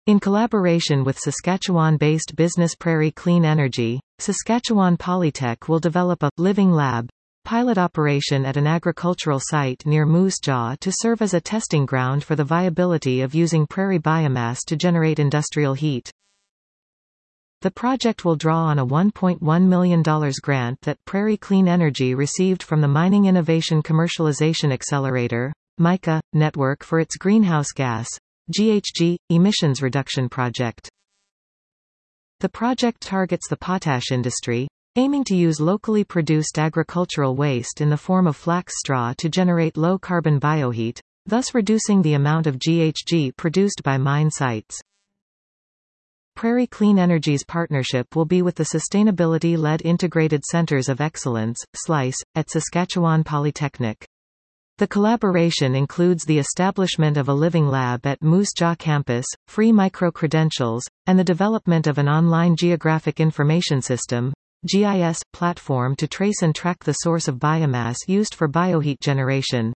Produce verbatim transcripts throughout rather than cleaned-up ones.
In collaboration with Saskatchewan-based business Prairie Clean Energy, Saskatchewan Polytech will develop a living lab pilot operation at an agricultural site near Moose Jaw to serve as a testing ground for the viability of using prairie biomass to generate industrial heat. The project will draw on a one point one million dollars grant that Prairie Clean Energy received from the Mining Innovation Commercialization Accelerator (MICA) network for its greenhouse gas G H G emissions reduction project. The project targets the potash industry, aiming to use locally produced agricultural waste in the form of flax straw to generate low-carbon bioheat, thus reducing the amount of G H G produced by mine sites. Prairie Clean Energy's partnership will be with the Sustainability-led Integrated Centers of Excellence, SLICE, at Saskatchewan Polytechnic. The collaboration includes the establishment of a living lab at Moose Jaw campus, free micro-credentials, and the development of an online geographic information system G I S, platform to trace and track the source of biomass used for bioheat generation.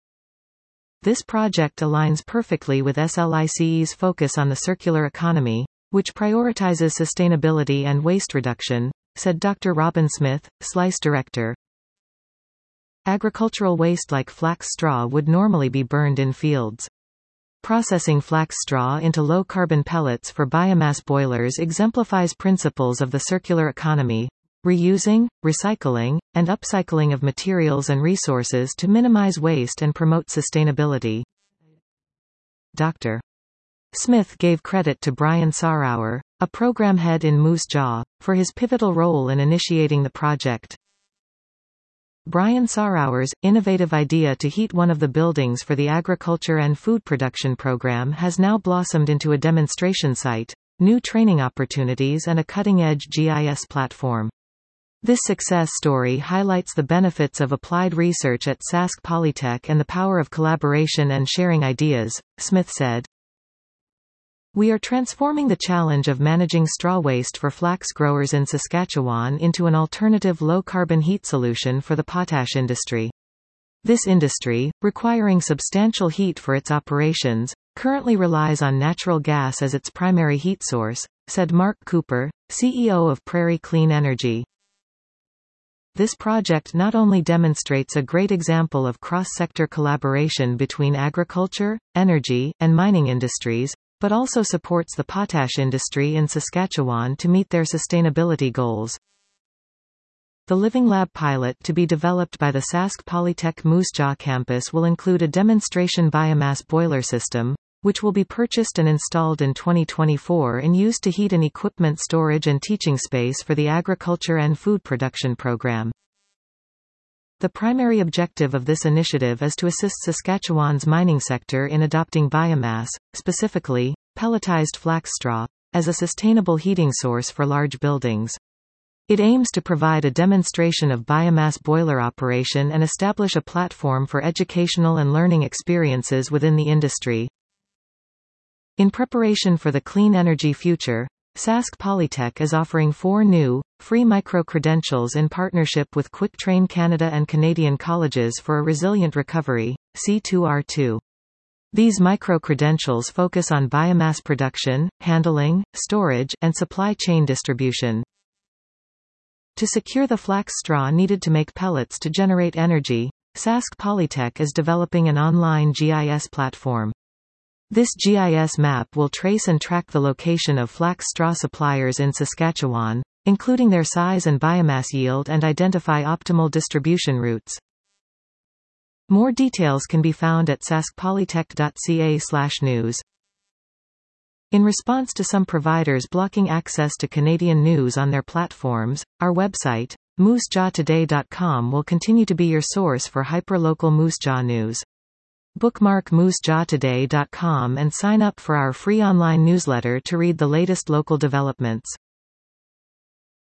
This project aligns perfectly with SLICE's focus on the circular economy, which prioritizes sustainability and waste reduction, said Doctor Robin Smith, SLICE director. Agricultural waste like flax straw would normally be burned in fields. Processing flax straw into low-carbon pellets for biomass boilers exemplifies principles of the circular economy, reusing, recycling, and upcycling of materials and resources to minimize waste and promote sustainability. Doctor Smith gave credit to Brian Saarauer, a program head in Moose Jaw, for his pivotal role in initiating the project. Brian Saarauer's innovative idea to heat one of the buildings for the Agriculture and Food Production Program has now blossomed into a demonstration site, new training opportunities and a cutting-edge G I S platform. This success story highlights the benefits of applied research at Sask Polytech and the power of collaboration and sharing ideas, Smith said. We are transforming the challenge of managing straw waste for flax growers in Saskatchewan into an alternative low-carbon heat solution for the potash industry. This industry, requiring substantial heat for its operations, currently relies on natural gas as its primary heat source, said Mark Cooper, C E O of Prairie Clean Energy. This project not only demonstrates a great example of cross-sector collaboration between agriculture, energy, and mining industries, but also supports the potash industry in Saskatchewan to meet their sustainability goals. The Living Lab pilot to be developed by the Sask Polytech Moose Jaw campus will include a demonstration biomass boiler system, which will be purchased and installed in twenty twenty-four and used to heat an equipment storage and teaching space for the Agriculture and Food Production Program. The primary objective of this initiative is to assist Saskatchewan's mining sector in adopting biomass, specifically, pelletized flax straw, as a sustainable heating source for large buildings. It aims to provide a demonstration of biomass boiler operation and establish a platform for educational and learning experiences within the industry. In preparation for the clean energy future, Sask Polytech is offering four new, free micro-credentials in partnership with QuickTrain Canada and Canadian Colleges for a Resilient Recovery, C two R two. These micro-credentials focus on biomass production, handling, storage, and supply chain distribution. To secure the flax straw needed to make pellets to generate energy, Sask Polytech is developing an online G I S platform. This G I S map will trace and track the location of flax straw suppliers in Saskatchewan, including their size and biomass yield, and identify optimal distribution routes. More details can be found at sask polytech dot c a slash news. In response to some providers blocking access to Canadian news on their platforms, our website, moose jaw today dot com, will continue to be your source for hyperlocal Moose Jaw news. Bookmark moose jaw today dot com and sign up for our free online newsletter to read the latest local developments.